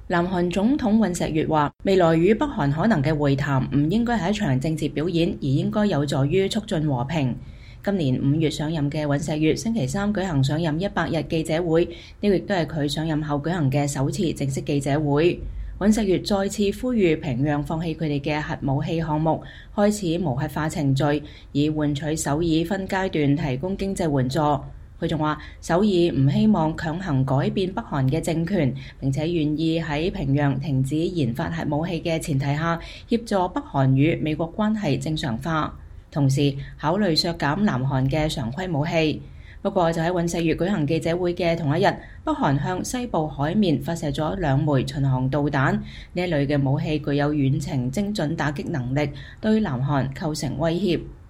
南韓總統尹錫悅話：未來與北韓可能嘅會談唔應該係一場政治表演，而應該有助於促進和平。今年5月上任嘅尹錫悅星期三舉行上任100日記者會，呢個亦都係佢上任後舉行嘅首次正式記者會。尹錫悅再次呼籲平壤放棄佢哋嘅核武器項目，開始無核化程序，以換取首爾分階段提供經濟援助。佢仲話：首爾唔希望強行改變北韓嘅政權，並且願意喺平壤停止研發核武器嘅前提下，協助北韓與美國關係正常化，同時考慮削減南韓嘅常規武器。不過就喺尹錫悅舉行記者會嘅同一日，北韓向西部海面發射咗2枚巡航導彈，呢一類嘅武器具有遠程精準打擊能力，對南韓構成威脅。